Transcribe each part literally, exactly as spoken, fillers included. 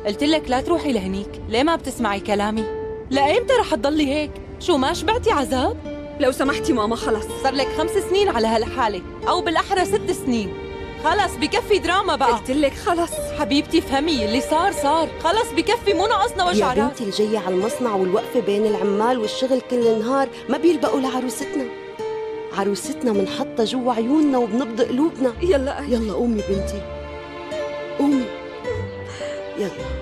قلت لك لا تروحي لهنيك، ليه ما بتسمعي كلامي؟ لأيمتى رح تضلي هيك؟ شو ما شبعتي عذاب؟ لو سمحتي ماما خلص. صار لك خمس سنين على هالحالة، أو بالأحرى ست سنين. خلص بكفي دراما بقى. قلت لك خلص. حبيبتي افهمي، اللي صار صار، خلص بكفي، مو ناقصنا وجع راس. يا بنتي الجاية على المصنع والوقفة بين العمال والشغل كل النهار ما بيلبقوا لعروستنا. عروستنا منحطة جوا عيوننا وبنبض قلوبنا. يلا يلا قومي بنتي، قومي يلا.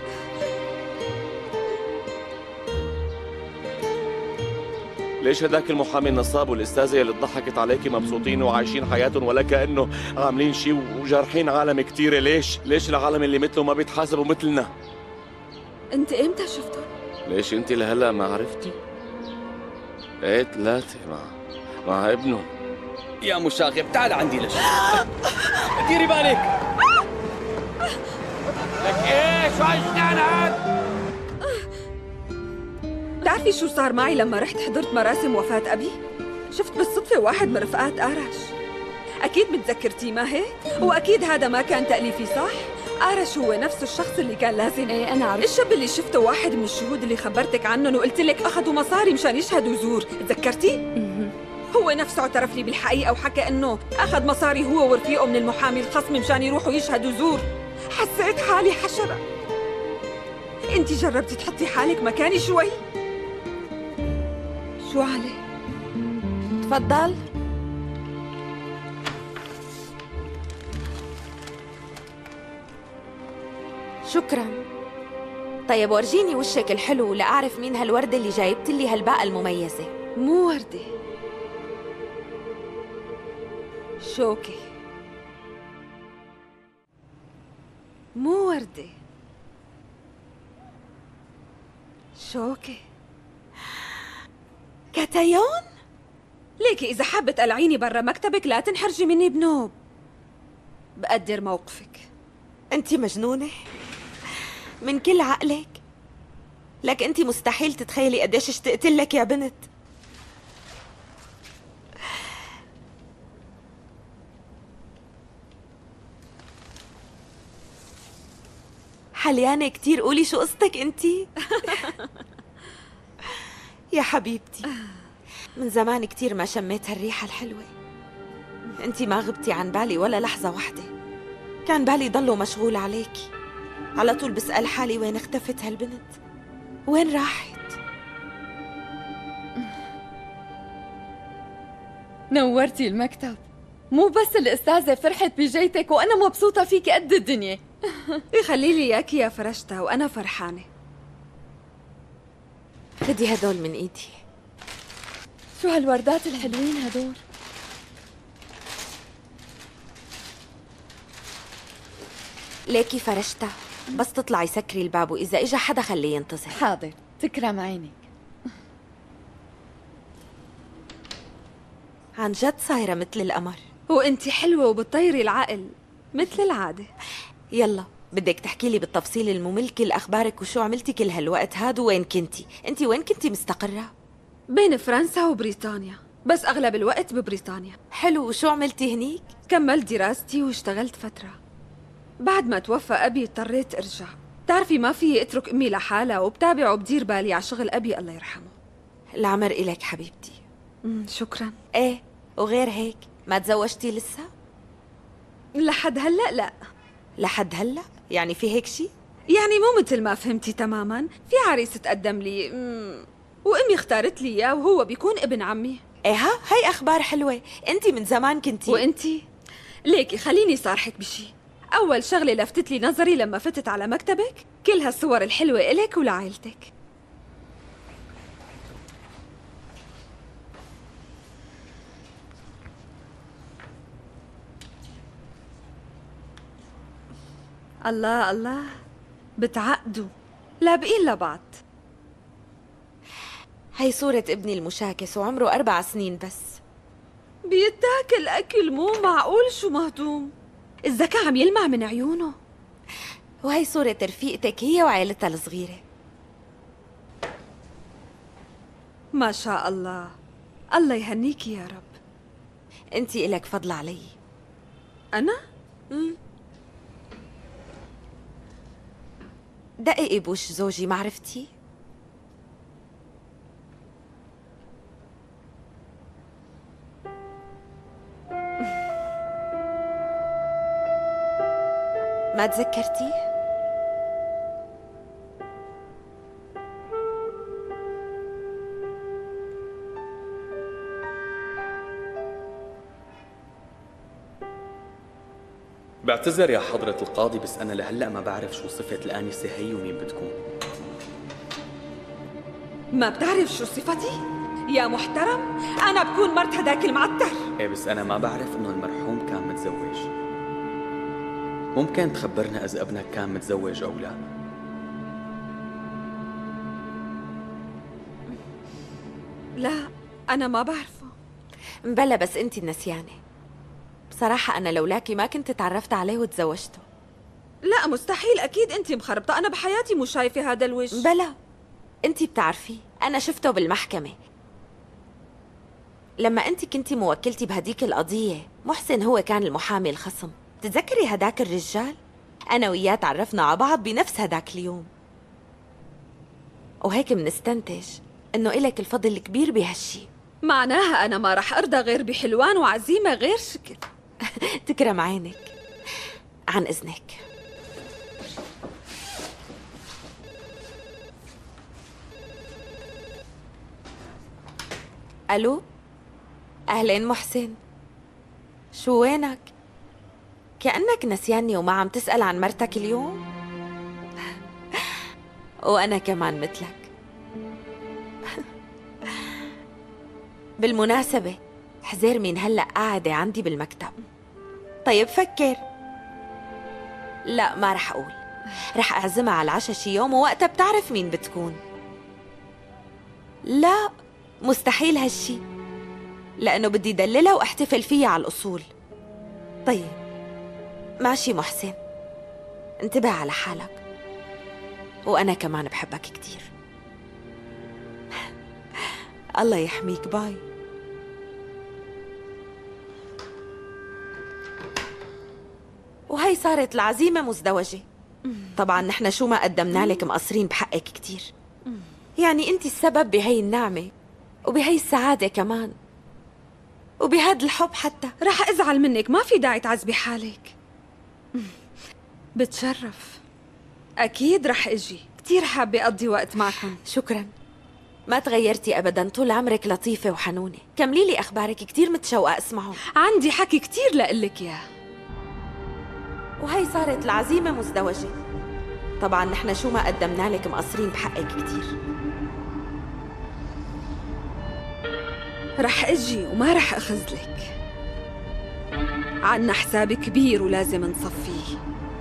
ليش هداك المحامي النصاب والاستاذه اللي ضحكت عليكي مبسوطين وعايشين حياتهم ولا كانه عاملين شيء وجارحين عالم كثيره؟ ليش؟ ليش العالم اللي مثله ما بيتحاسبوا مثلنا؟ انت امتى شفتهم؟ ليش انت لهلا ما عرفتي؟ ايه ثلاثه مع مع ابنه. يا مشاغب تعال عندي ليش؟ ديري بالك. لك ايه شو هالجنان؟ بتعرفي شو صار معي لما رحت حضرت مراسم وفاة أبي؟ شفت بالصدفة واحد من رفقات آرش. أكيد متذكرتيه ما هيك؟ وأكيد هذا ما كان تأليفي صح؟ آرش هو نفس الشخص اللي كان لازم. ايه أنا عرفت. الشاب اللي شفته واحد من الشهود اللي خبرتك عنهم وقلت لك أخذوا مصاري مشان يشهدوا زور، تذكرتي؟ هو نفسه اعترف لي بالحقيقة وحكى إنه أخذ مصاري هو ورفيقه من المحامي الخصم مشان يروحوا يشهدوا زور. حسيت حالي حشرة. أنت جربتي تحطي حالك مكاني شوي؟ شو علي؟ تفضل. شكرا. طيب ورجيني وشك الحلو لأعرف مين هالوردة اللي جايبت لي هالباقة المميزة. مو وردة، شوكي. مو وردة، شوكي. كاتايون؟ ليكي إذا حابة تقلعيني برا مكتبك لا تنحرجي مني بنوب. بقدر موقفك. أنتِ مجنونة؟ من كل عقلك؟ لك أنتِ مستحيل تتخيلي قديش اشتقت لك يا بنت. حليانة كتير، قولي شو قصتك أنتِ؟ يا حبيبتي من زمان كتير ما شميت هالريحة الحلوة. انتي ما غبتي عن بالي ولا لحظة واحدة. كان بالي ضله مشغول عليكي. على طول بسأل حالي وين اختفت هالبنت؟ وين راحت؟ نورتي المكتب. مو بس الأستاذة فرحت بجيتك وأنا مبسوطة فيك قد الدنيا. يخلي لي إياكي يا فرشتها وأنا فرحانة. خدي هدول من إيدي. شو هالوردات الحلوين هدول؟ ليكي فرشتها، بس تطلعي سكري الباب وإذا إجا حدا خليه ينتظر. حاضر، تكرم عينك. عن جد صايرة مثل القمر. وانتي حلوة وبتطيري العقل مثل العادة. يلا بدك تحكي لي بالتفصيل الممل كل أخبارك وشو عملتي كل هالوقت هاد وين كنتي؟ انتي وين كنتي مستقرة؟ بين فرنسا وبريطانيا، بس أغلب الوقت ببريطانيا. حلو، وشو عملتي هنيك؟ كملت دراستي واشتغلت فترة. بعد ما توفى أبي اضطريت أرجع. تعرفي ما في أترك أمي لحالها وبتابع وبدير بالي على شغل أبي الله يرحمه. العمر إلك حبيبتي. امم شكرا. ايه وغير هيك ما تزوجتي لسه؟ لحد هلأ لا. لحد هلأ؟ يعني في هيك شي؟ يعني مو مثل ما فهمتي تماما. في عريس تقدم لي مم. وأمي اختارت لي إياه وهو بيكون ابن عمي. ايه ها هي أخبار حلوة. انتي من زمان كنتي. وانتي؟ ليكي خليني صارحك بشي. أول شغلة لفتت لي نظري لما فتت على مكتبك كل هالصور الحلوة إلك ولعائلتك. الله الله، بتعقدوا لابقين لبعض. هي صورة ابني المشاكس وعمره أربع سنين بس. بيتاكل أكل مو معقول شو مهضوم. الذكاء عم يلمع من عيونه. وهي صورة رفيقتك هي وعائلتها الصغيرة. ما شاء الله، الله يهنيكي يا رب. انتي إلك فضل علي. أنا؟ مم. دقيقي بوش زوجي، ما عرفتي؟ ما تذكرتيه؟ بعتذر يا حضرة القاضي، بس أنا لهلأ ما بعرف شو صفة الآنسة هي ومين بتكون. ما بتعرف شو صفتي؟ يا محترم، أنا بكون مرت هداك المعتر. إيه بس أنا ما بعرف إنه المرحوم كان متزوج. ممكن تخبرنا إذا ابنك كان متزوج أو لا؟ لا، أنا ما بعرفه. مبلا بس أنتي نسيانة. بصراحة أنا لولاكي ما كنت تعرفت عليه وتزوجته. لا مستحيل، أكيد أنت مخربطة، أنا بحياتي مو شايفة هذا الوجه. بلا أنتي بتعرفي، أنا شفته بالمحكمة لما أنت كنتي موكلتي بهديك القضية. محسن هو كان المحامي الخصم. تتذكري هداك الرجال؟ أنا وياه تعرفنا على بعض بنفس هداك اليوم، وهيك منستنتج إنه إلك الفضل الكبير بهالشي. معناها أنا ما رح أرضى غير بحلوان وعزيمة غير شكل. تكرم عينك. عن إذنك. ألو، أهلين محسن، شو وينك؟ كأنك نسياني وما عم تسأل عن مرتك اليوم. وأنا كمان مثلك. بالمناسبة حزير مين هلأ قاعدة عندي بالمكتب. طيب فكر. لا ما رح أقول، رح أعزمها على العشاء شي يوم ووقتها بتعرف مين بتكون. لا مستحيل هالشي، لأنه بدي دللها واحتفل فيها على الأصول. طيب ماشي محسن، انتبه على حالك، وأنا كمان بحبك كتير. الله يحميك. باي. وهي صارت العزيمة مزدوجة. طبعا نحن شو ما قدمنا لك مقصرين بحقك كتير. يعني انت السبب بهي النعمة وبهي السعادة كمان وبهذا الحب حتى. رح أزعل منك، ما في داعي تعذبي حالك. بتشرف. أكيد رح أجي، كتير حابة أقضي وقت معكم. شكرا، ما تغيرتي أبدا، طول عمرك لطيفة وحنونة. كملي لي أخبارك، كتير متشوقة أسمعهم. عندي حكي كتير لقلك إياه. وهي صارت العزيمة مزدوجة. طبعا نحن شو ما قدمنا لك مقصرين بحقك كتير. رح أجي وما رح أخذلك. عنا حساب كبير ولازم نصفيه.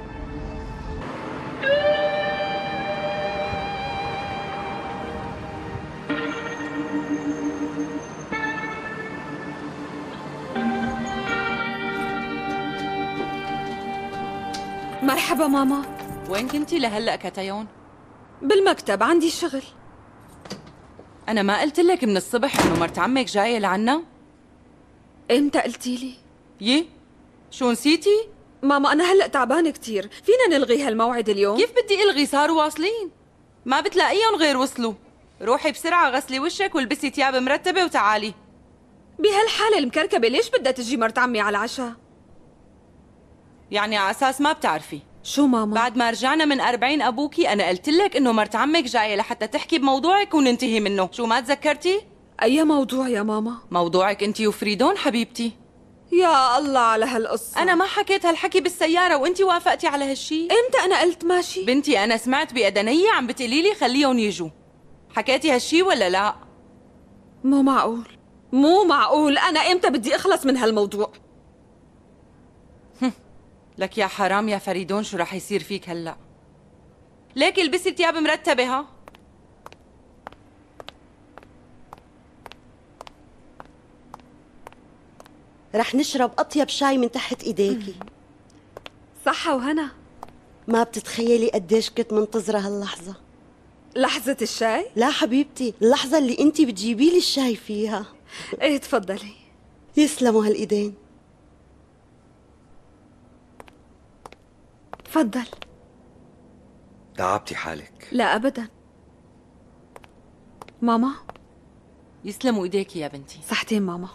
مرحبا ماما. وين كنتي لهلأ كتيون؟ بالمكتب عندي شغل. أنا ما قلت لك من الصبح إنه مرت عمك جاية لعنا؟ إمتى قلتي لي؟ يي شو نسيتي؟ ماما أنا هلأ تعبانة كتير، فينا نلغي هالموعد اليوم؟ كيف بدي ألغي؟ صاروا واصلين، ما بتلاقيهم غير وصلوا. روحي بسرعة غسلي وشك والبسي تياب مرتبة وتعالي. بهالحالة المكركبة ليش بدها تجي مرت عمي على العشاء؟ يعني على أساس ما بتعرفي؟ شو ماما؟ بعد ما رجعنا من أربعين أبوكي أنا قلت لك إنه مرت عمك جاية لحتى تحكي بموضوعك وننتهي منه. شو ما تذكرتي؟ أي موضوع يا ماما؟ موضوعك أنتي وفريدون حبيبتي. يا الله على هالقصة. أنا ما حكيت هالحكي بالسيارة وأنتي وافقتي على هالشي؟ إمتى أنا قلت ماشي؟ بنتي أنا سمعت بأدنية عم بتقولي لي خليهم يجوا. حكيتي هالشي ولا لا؟ مو معقول، مو معقول. أنا إمتى بدي أخلص من هالموضوع؟ لك يا حرام يا فريدون، شو رح يصير فيك هلأ؟ ليك البسي تياب مرتبة. ها رح نشرب أطيب شاي من تحت إيديكي. صحة وهنا. ما بتتخيلي قديش كنت منتظرة هاللحظة. لحظة الشاي؟ لا حبيبتي، اللحظة اللي انتي بتجيبي لي الشاي فيها. ايه تفضلي. يسلموا هالإيدين. تفضل. تعبتي حالك. لا أبدا. ماما يسلموا ايديك يا بنتي. صحتين ماما.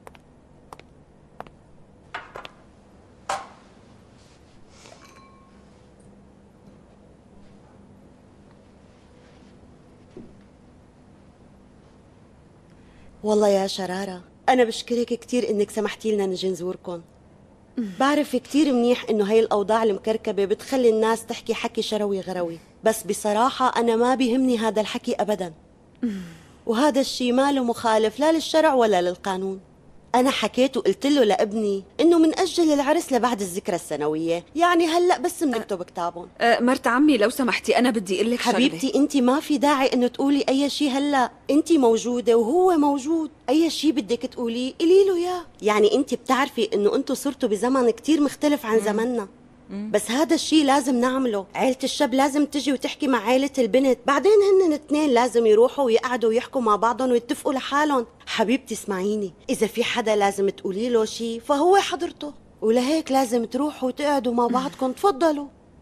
والله يا شرارة أنا بشكرك كتير إنك سمحتي لنا نجي نزوركم. بعرف كتير منيح إنه هاي الأوضاع المكركبة بتخلي الناس تحكي حكي شروي غروي، بس بصراحة أنا ما بيهمني هذا الحكي أبدا، وهذا الشي ما له مخالف لا للشرع ولا للقانون. أنا حكيت وقلت له لابني إنه منأجل العرس لبعد الذكرى السنوية، يعني هلأ بس بنكتب كتابهم. أه مرت عمي لو سمحتي أنا بدي أقول لك شغلة. حبيبتي أنت ما في داعي إنه تقولي أي شي هلأ، أنت موجودة وهو موجود، أي شي بدك تقوليه قولي له إياه. يعني أنت بتعرفي إنه أنتوا صرتوا بزمن كتير مختلف عن زمننا، بس هذا الشيء لازم نعمله. عيلة الشاب لازم تجي وتحكي مع عيلة البنت، بعدين هن الاثنين لازم يروحوا ويقعدوا ويحكوا مع بعضهم ويتفقوا لحالهم. حبيبتي اسمعيني، إذا في حدا لازم تقولي له شيء فهو حضرته، ولهيك لازم تروحوا وتقعدوا مع بعضكم. تفضلوا.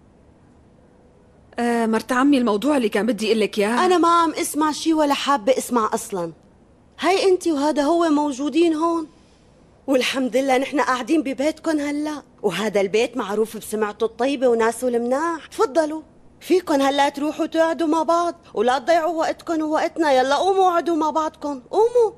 آه مرت عمي الموضوع اللي كان بدي أقول لك إياه، أنا ما عم اسمع شيء ولا حابة اسمع أصلا. هاي أنت وهذا هو موجودين هون، والحمد لله نحن قاعدين ببيتكم هلا، وهذا البيت معروف بسمعته الطيبة وناسه المناح. تفضلوا، فيكن هلا تروحوا تقعدوا مع بعض ولا تضيعوا وقتكم ووقتنا. يلا قوموا اقعدوا مع بعضكم، قوموا.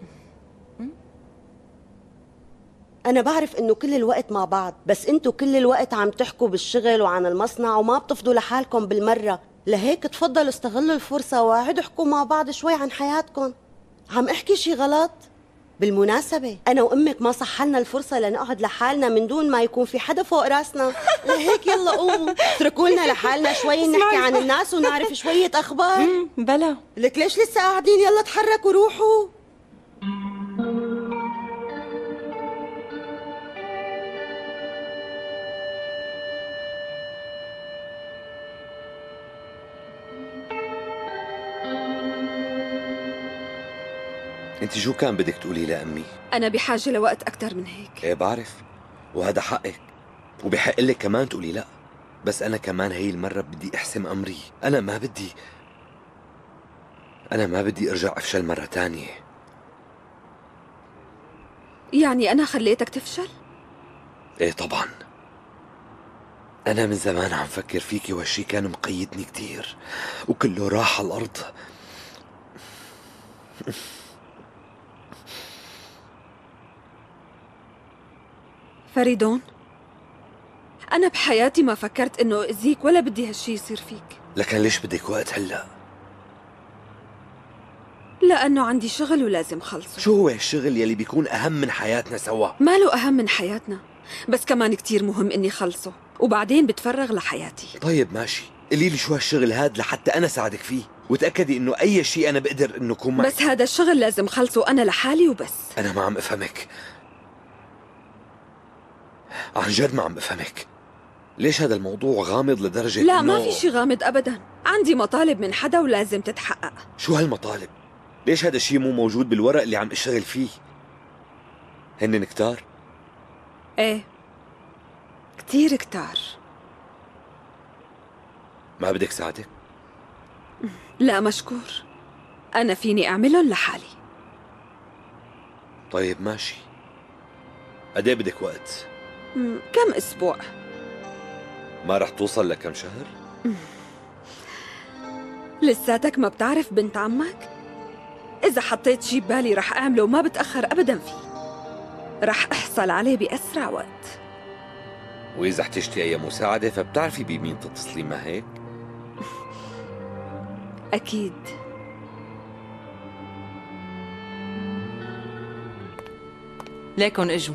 أنا بعرف إنه كل الوقت مع بعض، بس أنتوا كل الوقت عم تحكوا بالشغل وعن المصنع وما بتفضوا لحالكم بالمرة. لهيك تفضلوا استغلوا الفرصة وقعدوا احكوا مع بعض شوي عن حياتكم. عم احكي شي غلط؟ بالمناسبة أنا وأمك ما صح لنا الفرصة لنقعد لحالنا من دون ما يكون في حدا فوق راسنا. لهيك يلا قوموا اتركوا لنا لحالنا شوي نحكي عن الناس ونعرف شوية أخبار. بلا لك ليش لسه قاعدين؟ يلا تحركوا روحوا. انت شو كان بدك تقولي لأمي؟ أنا بحاجة لوقت أكتر من هيك. ايه بعرف، وهذا حقك، وبحق لك كمان تقولي لا، بس أنا كمان هي المرة بدي أحسم أمري. أنا ما بدي أنا ما بدي أرجع أفشل مرة تانية. يعني أنا خليتك تفشل؟ ايه طبعا، أنا من زمان عم فكر فيكي وهالشي كان مقيدني كتير وكله راح على الأرض. فريدون، أنا بحياتي ما فكرت إنه أذيك ولا بدي هالشي يصير فيك. لكن ليش بدك وقت هلأ؟ لأنه عندي شغل ولازم خلصه. شو هو الشغل يلي بيكون أهم من حياتنا سوا؟ ما له أهم من حياتنا، بس كمان كتير مهم إني خلصه وبعدين بتفرغ لحياتي. طيب ماشي، قولي لي شو هالشغل هاد لحتى أنا ساعدك فيه، وتأكدي إنه أي شيء أنا بقدر إنه أكون معك. بس هذا الشغل لازم خلصه أنا لحالي وبس. أنا ما عم أفهمك، عن جد ما عم أفهمك. ليش هذا الموضوع غامض لدرجة لا إنه... ما في شي غامض أبدا، عندي مطالب من حدا ولازم تتحقق. شو هالمطالب؟ ليش هذا الشيء مو موجود بالورق اللي عم اشتغل فيه؟ هن كتار؟ ايه كتير كتار. ما بدك ساعدك؟ لا مشكور، أنا فيني أعملهم لحالي. طيب ماشي، قد ايه بدك وقت؟ كم أسبوع. ما رح توصل لكم شهر؟ لساتك ما بتعرف بنت عمك؟ إذا حطيت شي ببالي رح أعمله وما بتأخر أبدا فيه، رح أحصل عليه بأسرع وقت. وإذا احتجتي أي مساعدة فبتعرفي بمين تتصلي، ما هيك؟ أكيد. ليكن اجوا.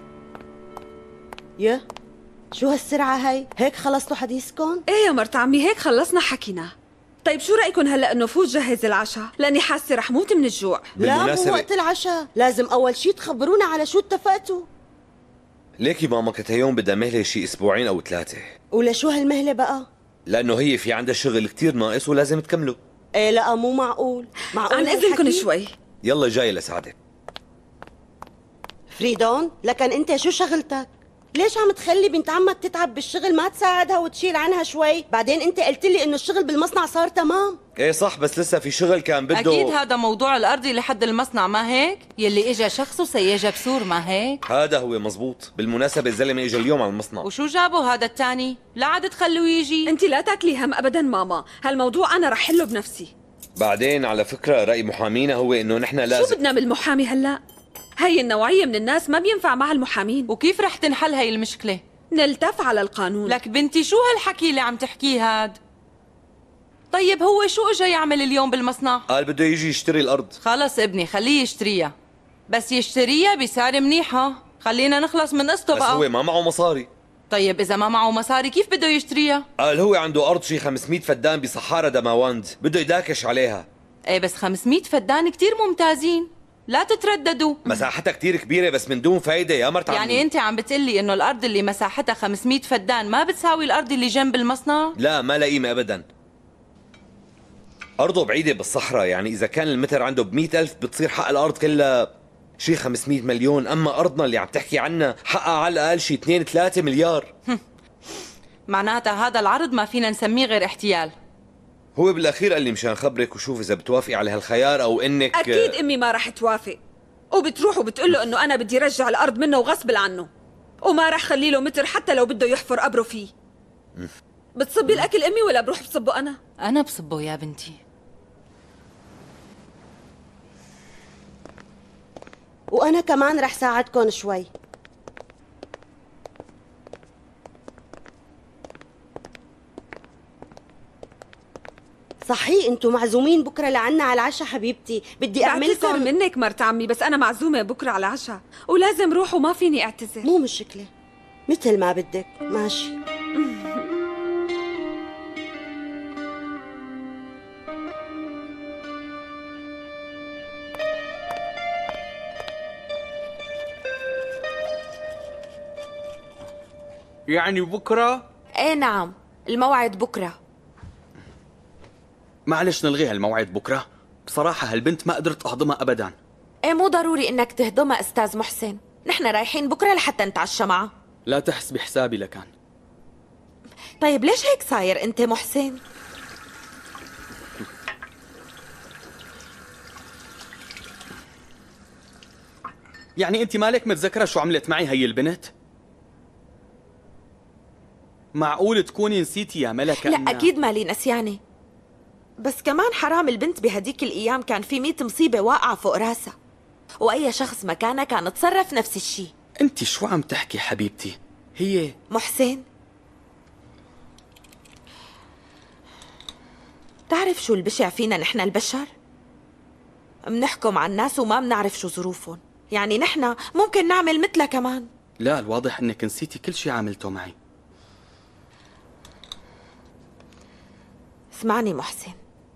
يا شو هالسرعة هاي؟ هيك خلصتوا حديثكم؟ ايه يا مرت عمي هيك خلصنا حكينا. طيب شو رأيكم هلأ انه فوت جهز العشاء؟ لأني حاسة رح موت من الجوع. لا مو وقت العشاء، لازم أول شي تخبرونا على شو اتفقتوا. ليكي ماما كانت هيوم بدها مهلة شي أسبوعين أو ثلاثة. ولشو هالمهلة بقى؟ لأنه هي في عندها شغل كتير ناقص ولازم تكمله. ايه لا مو معقول، معقول عن إذنكم شوي. يلا جاي لساعدك. فريدون، لكن أنت شو شغلتك؟ ليش عم تخلي بنت عمك تتعب بالشغل؟ ما تساعدها وتشيل عنها شوي؟ بعدين انت قلت لي انه الشغل بالمصنع صار تمام. ايه صح، بس لسه في شغل كان بده. اكيد هذا موضوع الارضي لحد المصنع، ما هيك؟ يلي اجى شخص وسيجها بسور، ما هيك؟ هذا هو مزبوط. بالمناسبة الزلمة اجى اليوم على المصنع. وشو جابه هذا الثاني؟ لا عاد تخلوه يجي. انت لا تاكلي هم ابدا ماما، هالموضوع انا رح حله بنفسي. بعدين على فكرة رأي محامينا هو انه نحن لازم. شو بدنا من المحامي هلا؟ هي النوعية من الناس ما بينفع مع المحامين. وكيف رح تنحل هي المشكلة؟ نلتف على القانون. لك بنتي شو هالحكي اللي عم تحكيه هاد؟ طيب هو شو اجى يعمل اليوم بالمصنع؟ قال بده يجي يشتري الأرض. خلص ابني خليه يشتريها، بس يشتريها بسعر منيحة، خلينا نخلص من قصته بس بقى. هو ما معه مصاري. طيب إذا ما معه مصاري كيف بده يشتريها؟ قال هو عنده أرض شي خمسمية فدان بصحارى دماوند، بده يداكش عليها. ايه بس خمسمية فدان كتير ممتازين، لا تترددوا. مساحتها كتير كبيرة بس من دون فايدة يا مرت عمي. يعني انت عم بتقلي انه الارض اللي مساحتها خمسمية فدان ما بتساوي الارض اللي جنب المصنع؟ لا ما لها قيمة ابدا. ارضه بعيدة بالصحراء، يعني اذا كان المتر عنده بمئة الف بتصير حق الارض كلها شي خمسمية مليون، اما ارضنا اللي عم تحكي عنها حقها على الاقل شي اثنين ثلاثة مليار. معناتها هذا العرض ما فينا نسميه غير احتيال. هو بالاخير قال لي مشان خبرك وشوف اذا بتوافقي على هالخيار او انك. اكيد امي ما رح توافق، وبتروح وبتقول له انه انا بدي رجع الارض منه وغصب عنه، وما رح خلي له متر حتى لو بده يحفر قبره فيه. بتصبي الاكل امي ولا بروح بصبه انا؟ انا بصبه يا بنتي. وانا كمان رح ساعدكم شوي. صحيح انتم معزومين بكره لعنا على العشاء حبيبتي، بدي اعملكم. بعتذر منك مرت عمي، بس انا معزومه بكره على العشاء ولازم روح وما فيني اعتذر. مو مشكله، مثل ما بدك، ماشي. يعني بكره؟ ايه نعم، الموعد بكره. معلش نلغي هالموعد بكره، بصراحة هالبنت ما قدرت أهضمها أبدا. ايه مو ضروري انك تهضمها استاذ محسن، نحن رايحين بكره لحتى نتعشى معها. لا تحسبي حسابي لكان. طيب ليش هيك صاير انت محسن؟ يعني أنت مالك متذكرة شو عملت معي هي البنت؟ معقول تكوني نسيتي يا ملكة؟ لا إنها... أكيد مالي نسيانة، بس كمان حرام البنت بهديك الأيام كان في مية مصيبة واقعة فوق راسها، وأي شخص مكانها كان تصرف نفس الشي. أنت شو عم تحكي حبيبتي؟ هي محسن تعرف شو البشع فينا نحن البشر؟ منحكم على الناس وما بنعرف شو ظروفهم، يعني نحن ممكن نعمل مثلها كمان. لا الواضح انك نسيتي كل شي عملته معي. اسمعني محسن،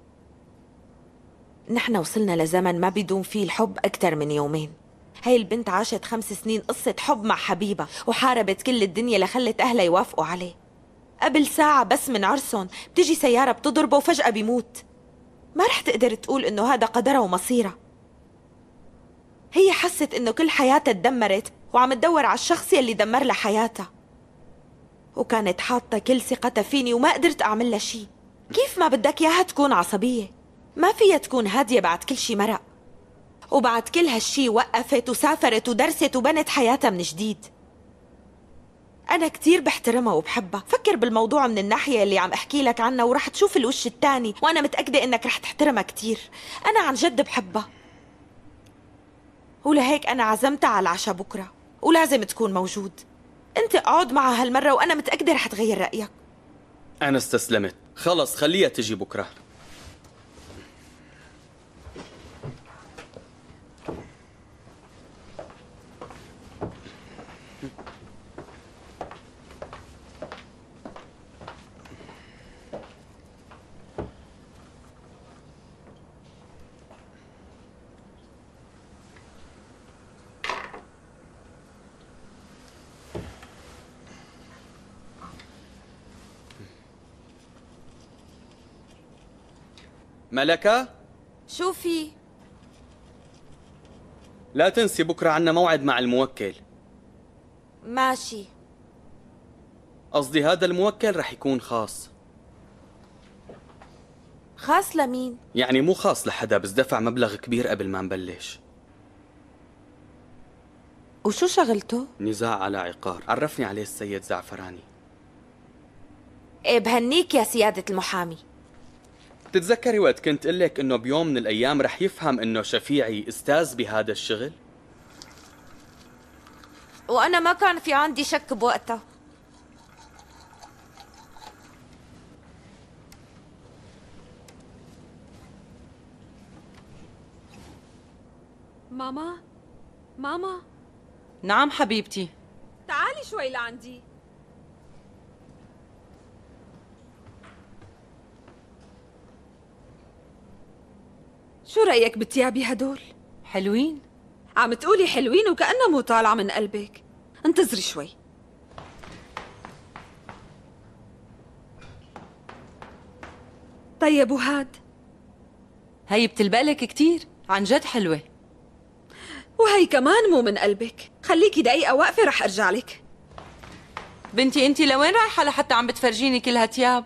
نحن وصلنا لزمن ما بيدوم فيه الحب أكتر من يومين. هاي البنت عاشت خمس سنين قصة حب مع حبيبها وحاربت كل الدنيا لخلت أهلها يوافقوا عليه. قبل ساعة بس من عرسهم بتجي سيارة بتضربه وفجأة بيموت. ما رح تقدر تقول إنه هذا قدرها ومصيرها. هي حست إنه كل حياتها تدمرت وعم تدور على الشخص يلي دمر لها حياتها، وكانت حاطة كل ثقتها فيني وما قدرت أعمل لها شي. كيف ما بدك إياها تكون عصبية؟ ما فيها تكون هادية بعد كل شي مرق، وبعد كل هالشي وقفت وسافرت ودرست وبنت حياتها من جديد. أنا كتير بحترمها وبحبها. فكر بالموضوع من الناحية اللي عم أحكي لك عنها ورح تشوف الوش التاني، وأنا متأكدة إنك رح تحترمها كتير. أنا عن جد بحبها، ولهيك أنا عزمتها على العشاء بكرة ولازم تكون موجود. أنت اقعد معها هالمرة وأنا متأكدة رح تغير رأيك. أنا استسلمت، خلص خليها تجي بكرة. ملكة؟ شو في؟ لا تنسي بكرة عنا موعد مع الموكل. ماشي. قصدي هذا الموكل رح يكون خاص. خاص لمين؟ يعني مو خاص لحدا، بس دفع مبلغ كبير قبل ما نبلش. وشو شغلته؟ نزاع على عقار، عرفني عليه السيد زعفراني. ايه بهنيك يا سيادة المحامي. تتذكري وقت كنت قلك انه بيوم من الايام رح يفهم انه شفيعي استاذ بهذا الشغل؟ وانا ما كان في عندي شك بوقتها. ماما ماما نعم حبيبتي. تعالي شوي لعندي. شو رأيك بتيابي هدول؟ حلوين. عم تقولي حلوين وكأنها مو طالعة من قلبك. انتظري شوي. طيب وهاد؟ هي بتلبقلك كتير، عن جد حلوة. وهي كمان مو من قلبك. خليكي دقيقة واقفة رح أرجع لك. بنتي انتي لوين رايحة لحتى عم بتفرجيني كل هالتياب؟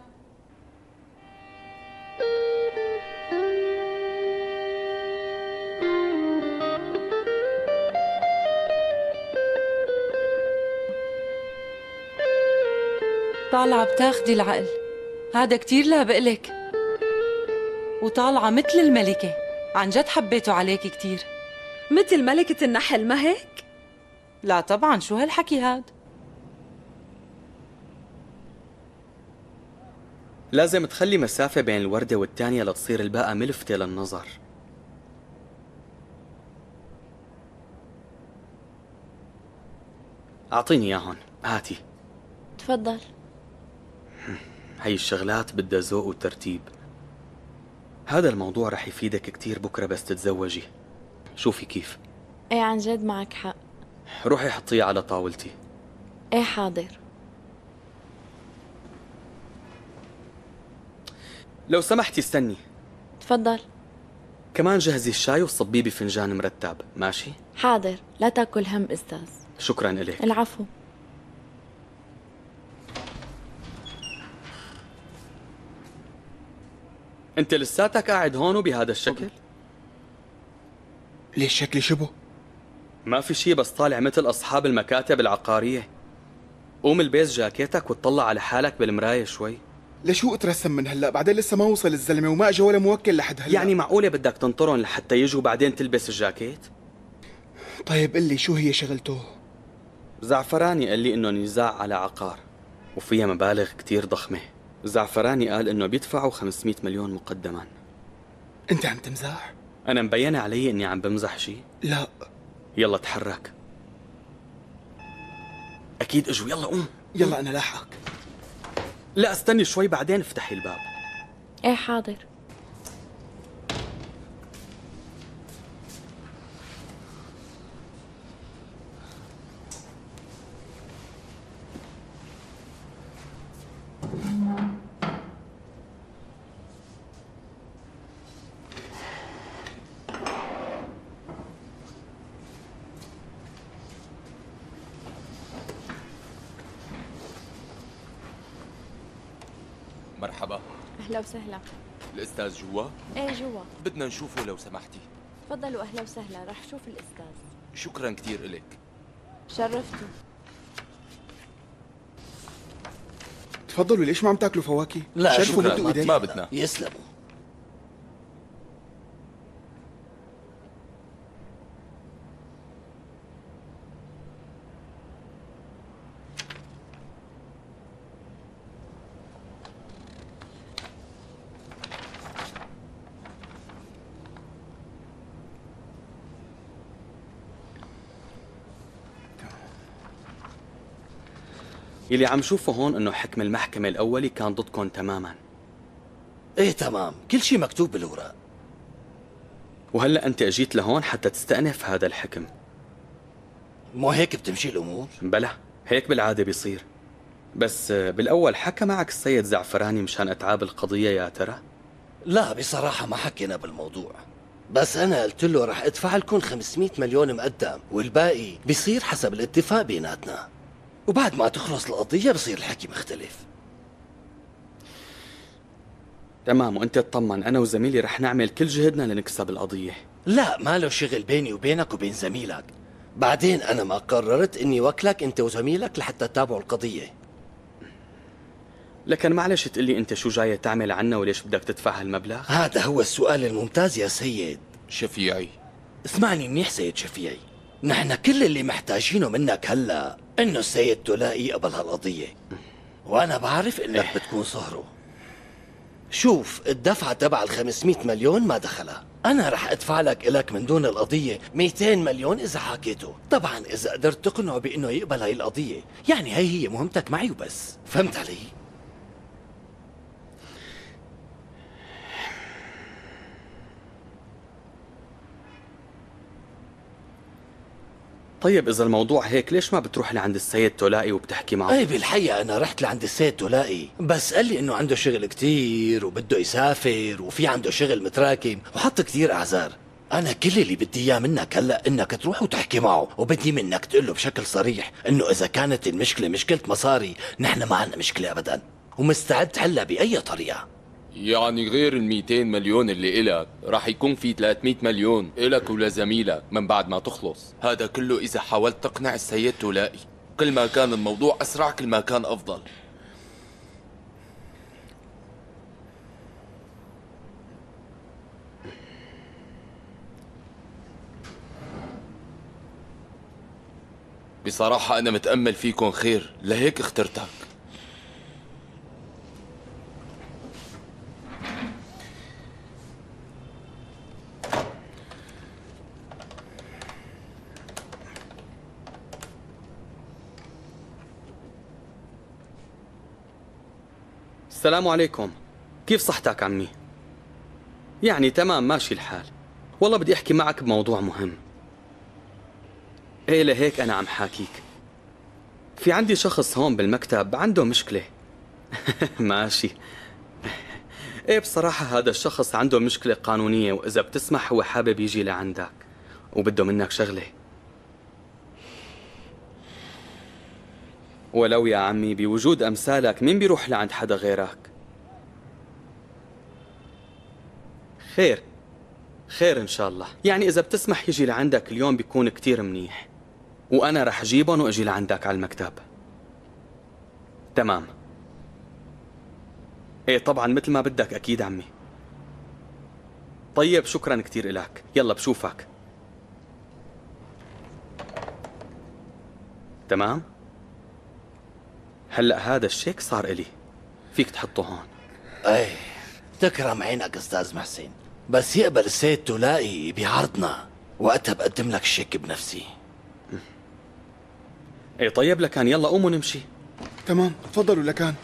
طالعة بتاخدي العقل، هذا كتير لابقلك. وطالعة مثل الملكة، عن جد حبيته عليكي كتير. مثل ملكة النحل ما هيك؟ لا طبعا، شو هالحكي هاد؟ لازم تخلي مسافة بين الوردة والتانية لتصير الباقة ملفتة للنظر. أعطيني إياهن، هاتي. تفضل. هي الشغلات بدها ذوق وترتيب. هذا الموضوع رح يفيدك كتير بكرة بس تتزوجي. شوفي كيف. ايه عن جد معك حق. روحي حطيه على طاولتي. ايه حاضر. لو سمحتي استني. تفضل. كمان جهزي الشاي وصبيه بفنجان مرتب، ماشي؟ حاضر، لا تاكل هم استاذ. شكرا إليك. العفو. انت لساتك قاعد هون بهذا الشكل؟ ليش شكلي شبه؟ ما في شي، بس طالع مثل أصحاب المكاتب العقارية. قوم البس جاكيتك وتطلع على حالك بالمراية شوي. لشو اترسم من هلا؟ بعدين لسه ما وصل الزلمه وما اجى ولا موكل لحد هلا. يعني معقولة بدك تنطرهم لحتى يجوا بعدين تلبس الجاكيت؟ طيب قل لي شو هي شغلته؟ زعفراني قال لي انه نزاع على عقار وفيها مبالغ كتير ضخمة. زعفراني قال انه بيدفعوا خمسمية مليون مقدما. انت عم تمزح؟ انا مبين علي اني عم بمزح شي؟ لا. يلا تحرك. اكيد اجوا، يلا قوم. يلا انا لاحقك. لا استني شوي بعدين افتحي الباب. ايه حاضر. مرحبا. اهلا وسهلا. الأستاذ جوا؟ ايه جوا. بدنا نشوفه لو سمحتي. تفضلوا، اهلا وسهلا، رح شوف الاستاذ. شكرا كثير إلك. شرفتوا. تفضلوا، ليش ما عم تاكلوا فواكه؟ لا شرفوا شكرا، ما بدنا. يسلموا. يلي عم شوفه هون انه حكم المحكمة الاولي كان ضدكم تماما. ايه تمام، كل شيء مكتوب بالورق. وهلا انت اجيت لهون حتى تستأنف هذا الحكم. مو هيك بتمشي الامور؟ بلا، هيك بالعادة بيصير. بس بالاول حكى معك السيد زعفراني مشان اتعاب القضية يا ترى؟ لا بصراحة ما حكينا بالموضوع، بس أنا قلت له رح أدفع لكم خمسمية مليون مقدم والباقي بيصير حسب الاتفاق بيناتنا. وبعد ما تخلص القضية بصير الحكي مختلف. تمام، وانت اطمن، انا وزميلي رح نعمل كل جهدنا لنكسب القضية. لا، ما له شغل بيني وبينك وبين زميلك. بعدين أنا ما قررت إني وكلك أنت وزميلك لحتى تتابعوا القضية. لكن معلش تقلي أنت شو جاي تعمل عنا وليش بدك تدفع هالمبلغ؟ هذا هو السؤال الممتاز يا سيد شفيعي. اسمعني منيح سيد شفيعي، نحن كل اللي محتاجينه منك هلا إنه السيد تولائي يقبل هالقضية، وأنا بعرف إنك إيه. بتكون صهره. شوف، الدفعة تبع الخمسمية مليون ما دخلها، أنا رح أدفع لك إلك من دون القضية مئتين مليون إذا حكيته. طبعا إذا قدرت تقنعه بإنه يقبل هاي القضية، يعني هي هي مهمتك معي وبس. فهمت علي؟ طيب إذا الموضوع هيك ليش ما بتروح لعند السيد تولائي وبتحكي معه؟ ايه بالحقيقة أنا رحت لعند السيد تولائي، بس قال لي إنه عنده شغل كتير وبده يسافر وفي عنده شغل متراكم وحط كتير أعذار. أنا كل اللي بدي إياه منك هلا إنك تروح وتحكي معه، وبدي منك تقول له بشكل صريح إنه إذا كانت المشكلة مشكلة مصاري، نحن ما عندنا مشكلة أبدا ومستعد تحلها بأي طريقة. يعني غير ال مئتين مليون اللي إلك راح يكون في ثلاثمئة مليون إلك ولزميلك من بعد ما تخلص. هذا كله إذا حاولت تقنع السيد تولائي. كل ما كان الموضوع أسرع كل ما كان أفضل. بصراحة أنا متأمل فيكم خير، لهيك اخترتك. السلام عليكم، كيف صحتك عمي؟ يعني تمام ماشي الحال. والله بدي أحكي معك بموضوع مهم. إيه لهيك أنا عم حاكيك. في عندي شخص هون بالمكتب عنده مشكلة. ماشي. إيه بصراحة هذا الشخص عنده مشكلة قانونية، وإذا بتسمح هو حابب يجي لعندك وبده منك شغلة. ولو يا عمي بوجود أمثالك مين بيروح لعند حدا غيرك؟ خير خير إن شاء الله. يعني إذا بتسمح يجي لعندك اليوم بيكون كتير منيح، وأنا رح جيبهم وأجي لعندك على المكتب. تمام. إيه طبعا مثل ما بدك أكيد عمي. طيب شكرا كتير إلك، يلا بشوفك. تمام؟ هلأ هذا الشيك صار إلي، فيك تحطه هون. ايه تكرم عينك استاذ محسن، بس يقبل السيد تولائي بعرضنا وقتها بقدم لك الشيك بنفسي. ايه طيب لكان يلا قوموا نمشي. تمام تفضلوا لكان.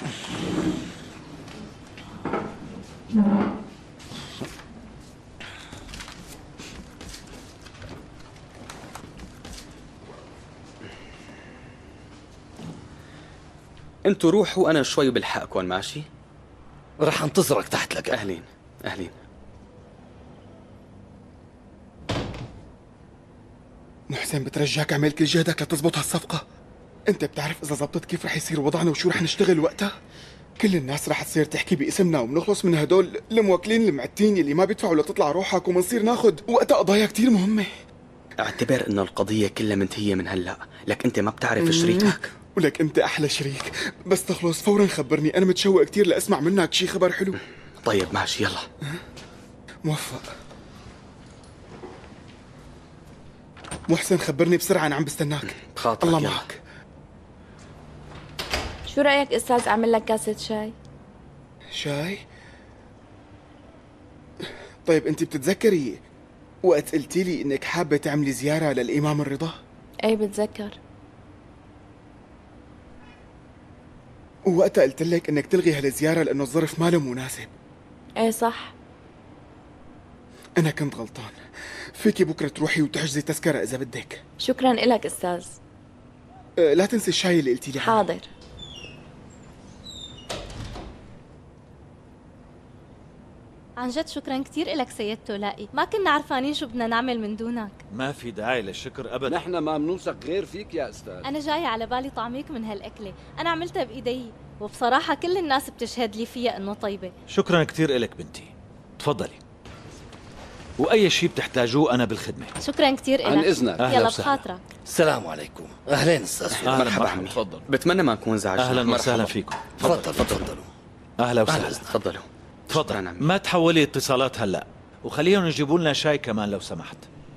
انتوا روحوا وانا شوي بلحقكم ماشي؟ رح انتظرك تحت لك. اهلين اهلين. محسن بترجاك اعمل كل جهدك لتزبط هالصفقة. انت بتعرف اذا زبطت كيف رح يصير وضعنا وشو رح نشتغل وقتها؟ كل الناس رح تصير تحكي باسمنا وبنخلص من هدول الموكلين المعتين اللي ما بيدفعوا لتطلع روحك، ومنصير ناخد وقتها قضايا كتير مهمة. اعتبر انه القضية كلها منتهية من هلا، لك انت ما بتعرف شريكك. ولك انت احلى شريك، بس تخلص فورا خبرني، انا متشوق كتير لاسمع منك شي خبر حلو. طيب ماشي يلا. موفق. محسن خبرني بسرعة، انا عم بستناك. بخاطرك. الله يلا. معك. شو رأيك أستاذ أعمل لك كاسة شاي؟ شاي؟ طيب انت بتتذكري وقت قلتي لي انك حابة تعملي زيارة للإمام الرضا؟ ايه بتذكر. ووقتها قلت لك انك تلغي هالزيارة لانه الظرف ماله مناسب. ايه صح. انا كنت غلطان. فيكي بكرة تروحي وتحجزي تذكرة اذا بدك. شكرا إلك أستاذ. أه لا تنسي الشاي اللي قلتي لي عنه. حاضر. عن جد شكرا كثير لك سيد تولاقي، ما كنا عرفانين شو بدنا نعمل من دونك. ما في داعي للشكر ابدا، نحن ما بنوثق غير فيك يا استاذ. انا جاي على بالي طعميك من هالاكله، انا عملتها بايدي وبصراحه كل الناس بتشهد لي فيها انه طيبه. شكرا كثير لك بنتي، تفضلي، واي شيء بتحتاجوه انا بالخدمه. شكرا كثير لك. عن اذنك. يلا بخاطرك. السلام عليكم. اهلين استاذ. مرحبا عمي. تفضل. بتمنى ما نكون زعجنا. اهلا وسهلا فيكم. تفضل تفضلوا. اهلا وسهلا. تفضلوا. تفضل. ما تحولي اتصالات هلا، وخليهم يجيبوا لنا شاي كمان لو سمحت.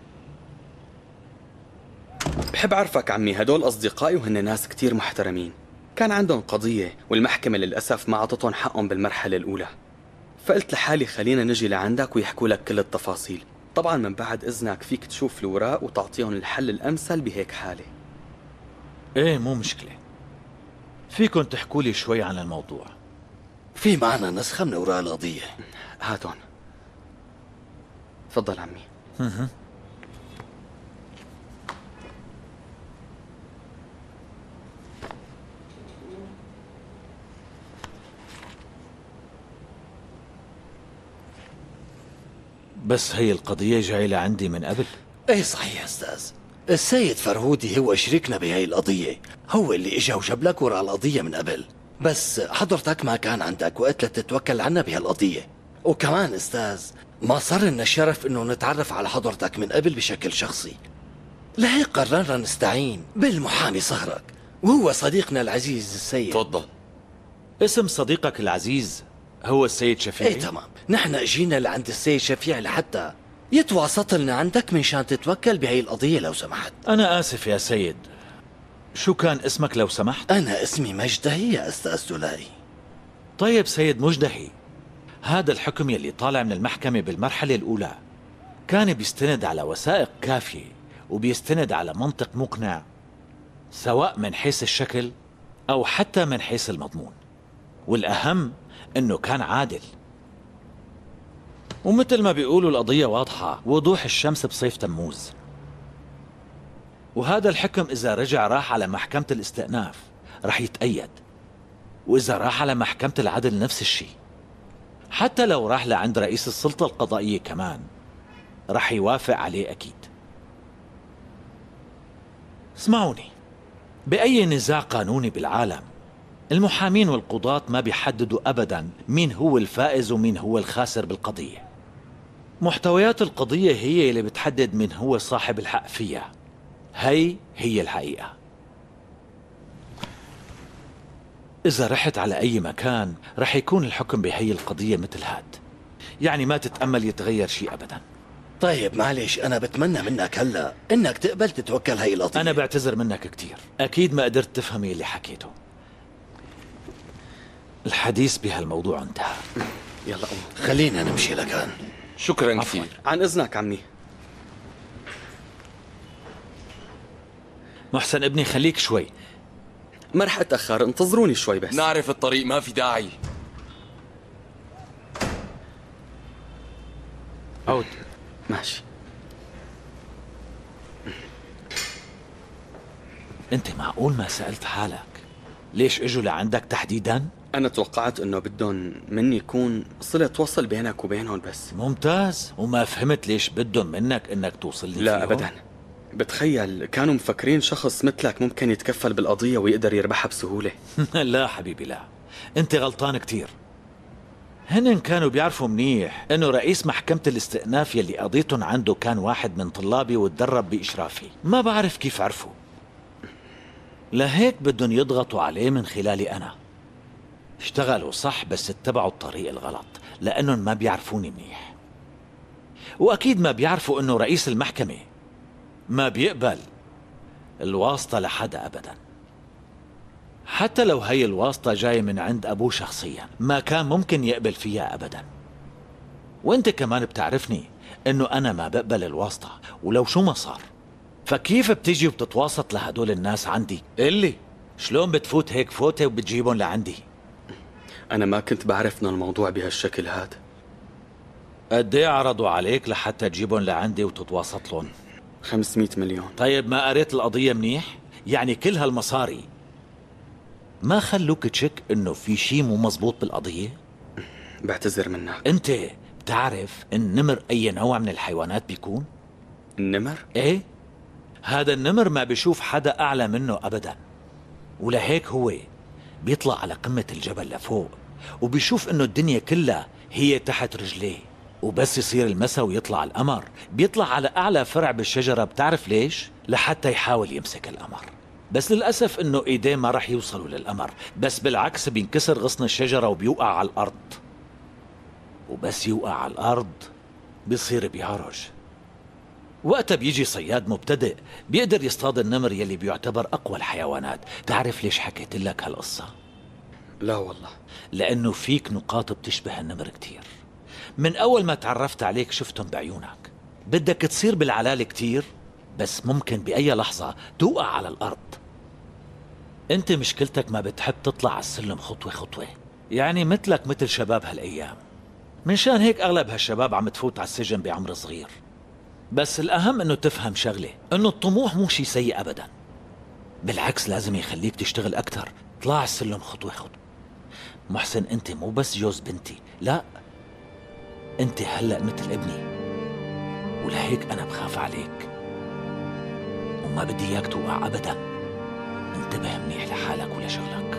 بحب أعرفك عمي، هدول أصدقائي وهن ناس كتير محترمين. كان عندهم قضية والمحكمة للأسف ما عطتهم حقهم بالمرحلة الأولى، فقلت لحالي خلينا نجي لعندك ويحكوا لك كل التفاصيل. طبعا من بعد إذنك فيك تشوف الوراق وتعطيهم الحل الأمثل بهيك حالة. ايه مو مشكلة، فيكن تحكوا لي شوي عن الموضوع. في معنا نسخة من أوراق القضية. هاتون. تفضل عمي. اها. بس هي القضية جاية لعندي من قبل. ايه صحيح استاذ، السيد فرهودي هو شريكنا بهي القضية، هو اللي اجا وجاب لك وراء القضية من قبل، بس حضرتك ما كان عندك وقت لتتوكل عنا بهالقضية. وكمان استاذ ما صار لنا الشرف انه نتعرف على حضرتك من قبل بشكل شخصي، لهيك قررنا نستعين بالمحامي صهرك، وهو صديقنا العزيز السيد. تفضل. اسم صديقك العزيز هو السيد شفيع؟ ايه تمام، نحن اجينا لعند السيد شفيع لحتى يتواسط لنا عندك منشان تتوكل بهي القضية لو سمحت. أنا آسف يا سيد، شو كان اسمك لو سمحت؟ أنا اسمي مجدهي يا أستاذ تولاقي. طيب سيد مجدهي، هذا الحكم يلي طالع من المحكمة بالمرحلة الأولى كان بيستند على وثائق كافية وبيستند على منطق مقنع، سواء من حيث الشكل أو حتى من حيث المضمون، والأهم إنه كان عادل. ومثل ما بيقولوا القضية واضحة وضوح الشمس بصيف تموز. وهذا الحكم إذا رجع راح على محكمة الاستئناف رح يتأيد، وإذا راح على محكمة العدل نفس الشيء، حتى لو راح لعند رئيس السلطة القضائية كمان رح يوافق عليه أكيد. اسمعوني، بأي نزاع قانوني بالعالم المحامين والقضاة ما بيحددوا أبدا مين هو الفائز ومين هو الخاسر بالقضية. محتويات القضية هي اللي بتحدد مين هو صاحب الحق فيها، هي هي الحقيقة. إذا رحت على أي مكان رح يكون الحكم بهي القضية مثل هاد، يعني ما تتأمل يتغير شيء أبدا. طيب معلش، أنا بتمنى منك هلأ إنك تقبل تتوكل هي القضية. أنا بعتذر منك كتير، أكيد ما قدرت تفهمي اللي حكيته. الحديث بهالموضوع انتهى. يلا قوم خلينا نمشي لكان. شكرا كثير. عن إذنك عمي. محسن ابني خليك شوي. ما رح أتأخر، انتظروني شوي بس. نعرف الطريق، ما في داعي. عود. ماشي. انت معقول ما سألت حالك ليش اجوا لعندك تحديدا؟ أنا توقعت إنه بدهم مني يكون صلة وصل بينك وبينهم بس. ممتاز، وما فهمت ليش بدهم منك إنك توصل لي لا فيهم؟ أبدا، بتخيل كانوا مفكرين شخص مثلك ممكن يتكفل بالقضية ويقدر يربحها بسهولة. لا حبيبي لا، أنت غلطان كتير. هن كانوا بيعرفوا منيح إنه رئيس محكمة الاستئناف يلي قضيتهم عنده كان واحد من طلابي وتدرب بإشرافي، ما بعرف كيف عرفوا، لهيك بدهم يضغطوا عليه من خلالي أنا. اشتغلوا صح بس اتبعوا الطريق الغلط لأنهم ما بيعرفوني منيح، وأكيد ما بيعرفوا إنه رئيس المحكمة ما بيقبل الواسطة لحدا أبدا، حتى لو هي الواسطة جاية من عند أبوه شخصيا ما كان ممكن يقبل فيها أبدا. وانت كمان بتعرفني إنه أنا ما بقبل الواسطة ولو شو ما صار، فكيف بتيجي وبتتواسط لهدول الناس عندي؟ قلي شلون بتفوت هيك فوتة وبتجيبهم لعندي؟ أنا ما كنت بعرف إنه الموضوع بهالشكل هذا. قد ايه عرضوا عليك لحتى تجيبهم لعندي وتتواسط لهم؟ خمسمية مليون. طيب ما قريت القضية منيح؟ يعني كل هالمصاري ما خلوك تشك إنه في شيء مو مزبوط بالقضية؟ بعتذر منك. أنت بتعرف النمر أي نوع من الحيوانات بيكون؟ النمر؟ إيه، هذا النمر ما بيشوف حدا أعلى منه أبدا، ولهيك هو بيطلع على قمة الجبل لفوق وبيشوف إنه الدنيا كلها هي تحت رجليه، وبس يصير المساء ويطلع القمر بيطلع على أعلى فرع بالشجرة. بتعرف ليش؟ لحتى يحاول يمسك القمر، بس للأسف إنه إيديه ما رح يوصلوا للقمر، بس بالعكس بينكسر غصن الشجرة وبيوقع على الأرض، وبس يوقع على الأرض بيصير بيعرج. وقتها بيجي صياد مبتدئ بيقدر يصطاد النمر يلي بيعتبر أقوى الحيوانات. تعرف ليش حكيت لك هالقصة؟ لا والله. لأنه فيك نقاط بتشبه النمر كتير. من أول ما تعرفت عليك شفتهم بعيونك. بدك تصير بالعلالة كتير، بس ممكن بأي لحظة توقع على الأرض. أنت مشكلتك ما بتحب تطلع على السلم خطوة خطوة، يعني مثلك مثل شباب هالأيام. منشان هيك أغلب هالشباب عم تفوت على السجن بعمر صغير. بس الأهم إنه تفهم شغلة، إنه الطموح مو شي سيء أبدا، بالعكس لازم يخليك تشتغل أكتر. طلع السلم خطوة خطوة. محسن، أنت مو بس جوز بنتي، لا، أنت هلأ مثل ابني، ولهيك أنا بخاف عليك وما بدي إياك توقع أبدا. انتبه منيح لحالك ولشغلك.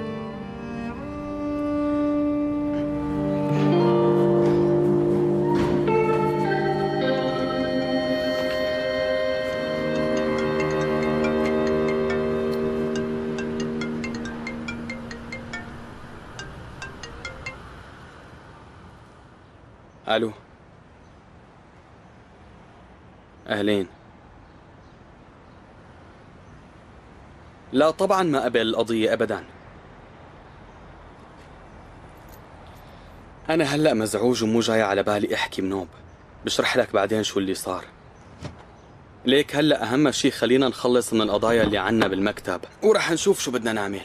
الو، اهلين. لا طبعا ما قبل القضية ابدا. انا هلأ مزعوج ومو جاي على بالي احكي بنوب. بشرح لك بعدين شو اللي صار. ليك هلأ اهم شي خلينا نخلص من القضايا اللي عنا بالمكتب ورح نشوف شو بدنا نعمل.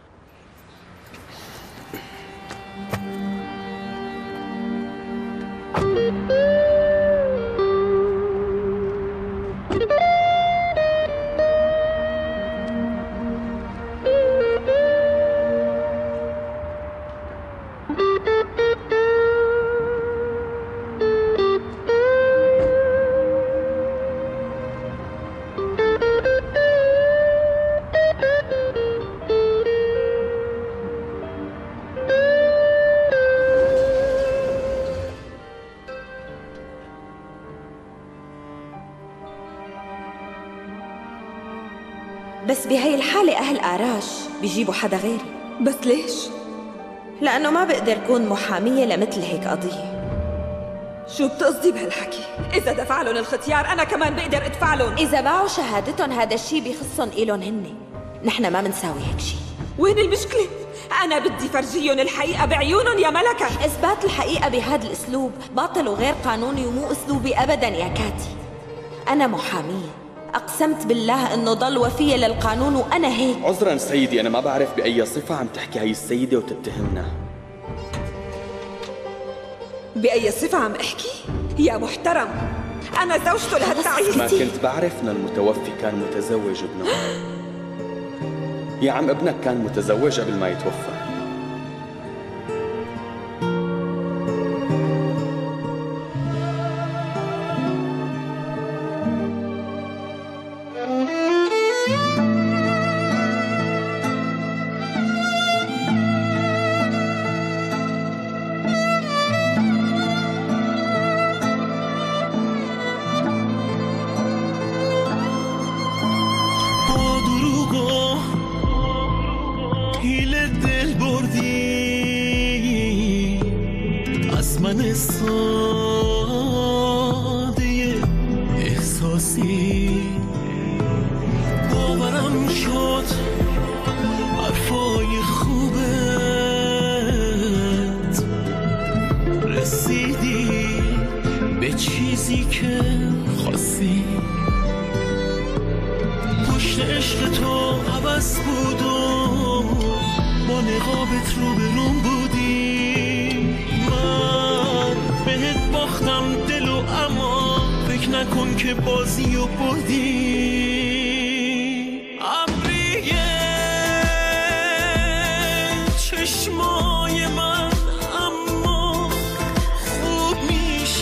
بس بهي الحالة أهل آراش بيجيبوا حدا غيري. بس ليش؟ لأنه ما بقدر كون محامية لمثل هيك قضية. شو بتقصدي بهالحكي؟ إذا دفع لهم الختيار أنا كمان بقدر أدفع لهم. إذا باعوا شهادتهم هذا الشي بيخصهم إلهم هن، نحن ما بنساوي هيك شي. وين المشكلة؟ أنا بدي فرجيهم الحقيقة بعيونهم يا ملكة. إثبات الحقيقة بهذا الأسلوب باطل وغير قانوني ومو أسلوبي أبدا يا كاتي. أنا محامية، أقسمت بالله إنه ضل وفية للقانون وأنا هيك. عذرا سيدي، أنا ما بعرف بأي صفة عم تحكي هاي السيدة وتتهمنا. بأي صفة عم أحكي؟ يا محترم، أنا زوجته لهالتعيس. ما كنت بعرف إن المتوفي كان متزوج ابنه. يا عم ابنك كان متزوج قبل ما يتوفى. چشمای من اما خوب میشه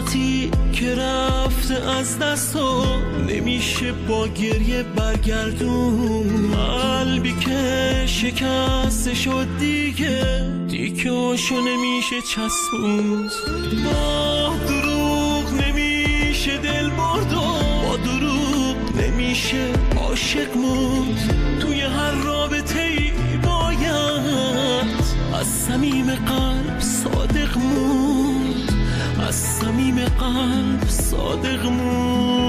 لحظاتی که رفته از دست و نمیشه با گریه برگردون، قلبی که شکسته شد دیگه دیگه‌شو نمیشه چسبوند. با دروغ نمیشه دل برد و با دروغ نمیشه عاشق موند. توی هر رابطه‌ای باید از صمیم قلب صادق موند، از صمیم قلب صادق موند.